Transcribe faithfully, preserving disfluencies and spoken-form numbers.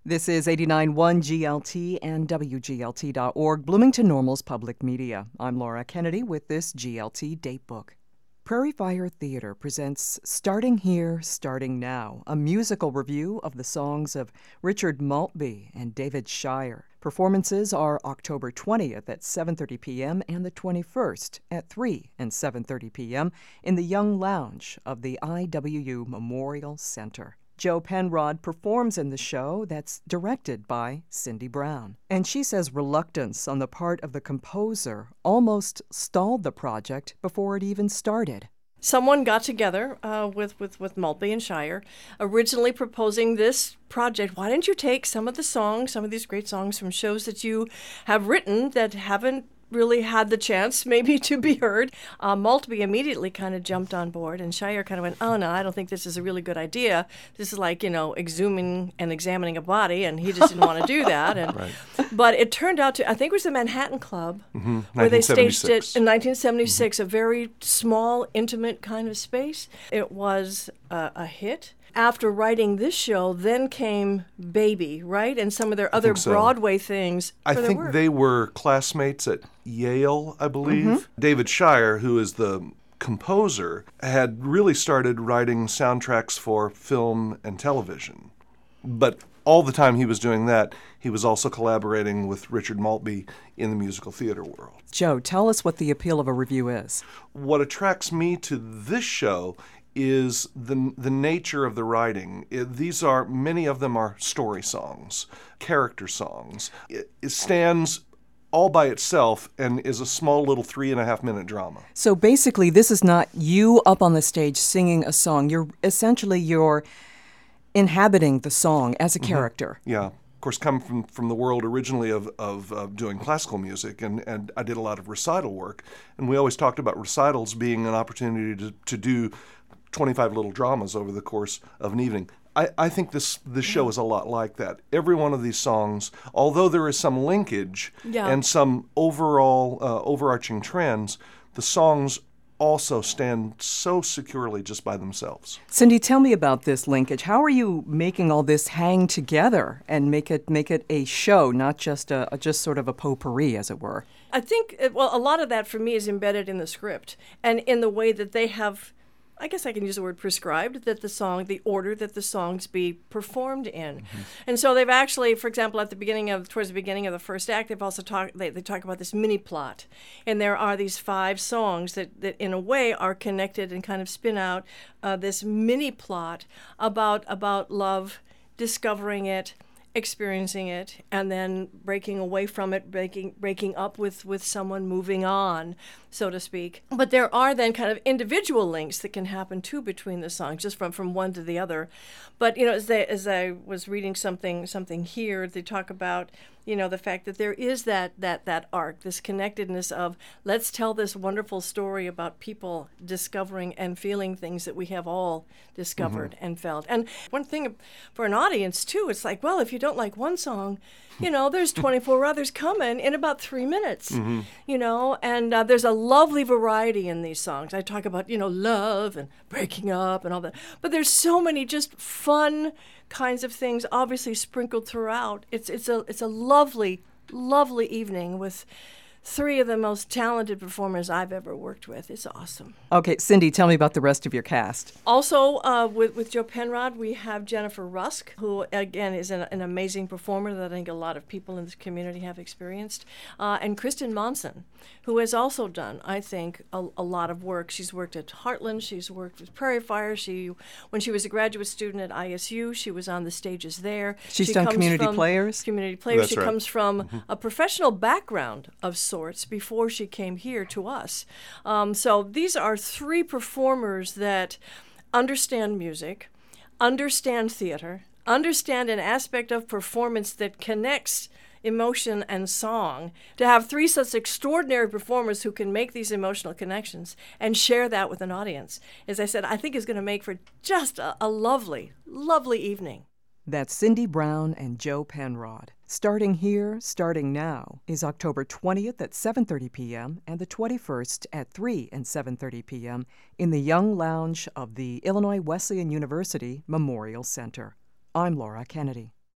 This is eighty-nine point one G L T and W G L T dot org, Bloomington Normal's public media. I'm Laura Kennedy with this G L T Datebook. Prairie Fire Theater presents Starting Here, Starting Now, a musical review of the songs of Richard Maltby and David Shire. Performances are October twentieth at seven thirty p.m. and the twenty-first at three and seven thirty p.m. in the Young Lounge of the I W U Memorial Center. Jo Penrod performs in the show that's directed by Cindy Brown. And she says reluctance on the part of the composer almost stalled the project before it even started. Someone got together uh, with, with, with Maltby and Shire, originally proposing this project. Why don't you take some of the songs, some of these great songs from shows that you have written that haven't really had the chance maybe to be heard. Uh, Maltby immediately kind of jumped on board, and Shire kind of went, oh no, I don't think this is a really good idea. This is like, you know, exhuming and examining a body, and he just didn't want to do that. And right. But it turned out to, I think it was the Manhattan Club, mm-hmm. where they staged it in nineteen seventy-six, mm-hmm. a very small, intimate kind of space. It was uh, a hit. After writing this show, then came Baby, right? And some of their other so. Broadway things. I think work. They were classmates at Yale, I believe. Mm-hmm. David Shire, who is the composer, had really started writing soundtracks for film and television. But all the time he was doing that, he was also collaborating with Richard Maltby in the musical theater world. Jo, tell us what the appeal of a review is. What attracts me to this show is the the nature of the writing. It, these are, many of them are story songs, character songs. It, it stands all by itself and is a small little three and a half minute drama. So basically, this is not you up on the stage singing a song. You're essentially, you're inhabiting the song as a character. Mm-hmm. Yeah. Of course, come from, from the world originally of, of uh, doing classical music, and, and I did a lot of recital work. And we always talked about recitals being an opportunity to, to do twenty-five little dramas over the course of an evening. I, I think this this show is a lot like that. Every one of these songs, although there is some linkage yeah. and some overall uh, overarching trends, the songs also stand so securely just by themselves. Cindy, tell me about this linkage. How are you making all this hang together and make it make it a show, not just a, a just sort of a potpourri, as it were? I think, well, a lot of that for me is embedded in the script and in the way that they have, I guess I can use the word prescribed, that the song, the order that the songs be performed in. Mm-hmm. And so they've actually, for example, at the beginning of, towards the beginning of the first act, they've also talked, they, they talk about this mini plot. And there are these five songs that, that in a way are connected and kind of spin out uh, this mini plot about, about love, discovering it, experiencing it, and then breaking away from it, breaking breaking up with, with someone, moving on, so to speak. But there are then kind of individual links that can happen too between the songs, just from, from one to the other. But you know, as they, as I was reading something something here, they talk about, you know, the fact that there is that that that arc, this connectedness of let's tell this wonderful story about people discovering and feeling things that we have all discovered mm-hmm. and felt. And one thing for an audience too, it's like, well, if you don't like one song, you know, there's twenty-four others coming in about three minutes, mm-hmm. you know, and uh, there's a lovely variety in these songs. I talk about, you know, love and breaking up and all that, but there's so many just fun kinds of things obviously sprinkled throughout. It's it's a it's a lovely, lovely evening with three of the most talented performers I've ever worked with. It's awesome. Okay, Cindy, tell me about the rest of your cast. Also, uh, with, with Jo Penrod, we have Jennifer Rusk, who, again, is an, an amazing performer that I think a lot of people in this community have experienced, uh, and Kristen Monson, who has also done, I think, a, a lot of work. She's worked at Heartland. She's worked with Prairie Fire. She, when she was a graduate student at I S U, she was on the stages there. She's she done community players? Community players. That's she right. comes from mm-hmm. a professional background of sorts before she came here to us. Um, so these are three performers that understand music, understand theater, understand an aspect of performance that connects emotion and song. To have three such extraordinary performers who can make these emotional connections and share that with an audience, as I said, I think is going to make for just a, a lovely, lovely evening. That's Cindy Brown and Jo Penrod. Starting Here, Starting Now is October twentieth at seven thirty p.m. and the twenty-first at three and seven thirty p.m. in the Young Lounge of the Illinois Wesleyan University Memorial Center. I'm Laura Kennedy.